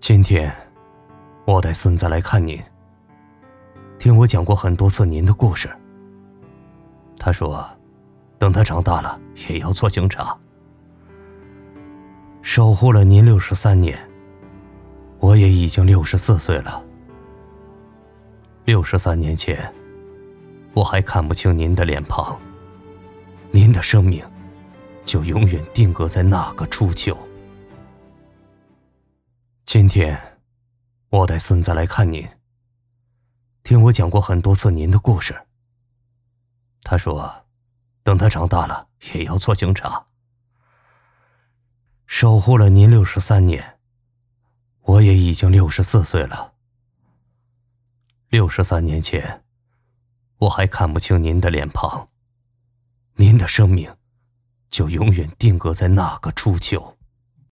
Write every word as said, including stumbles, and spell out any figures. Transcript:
今天我带孙子来看您，听我讲过很多次您的故事。他说等他长大了也要做警察。守护了您六十三年，我也已经六十四岁了。六十三年前，我还看不清您的脸庞，您的生命就永远定格在那个初秋。今天我带孙子来看您，听我讲过很多次您的故事。他说等他长大了也要做警察。守护了您六十三年，我也已经六十四岁了。六十三年前，我还看不清您的脸庞，您的生命就永远定格在那个初秋。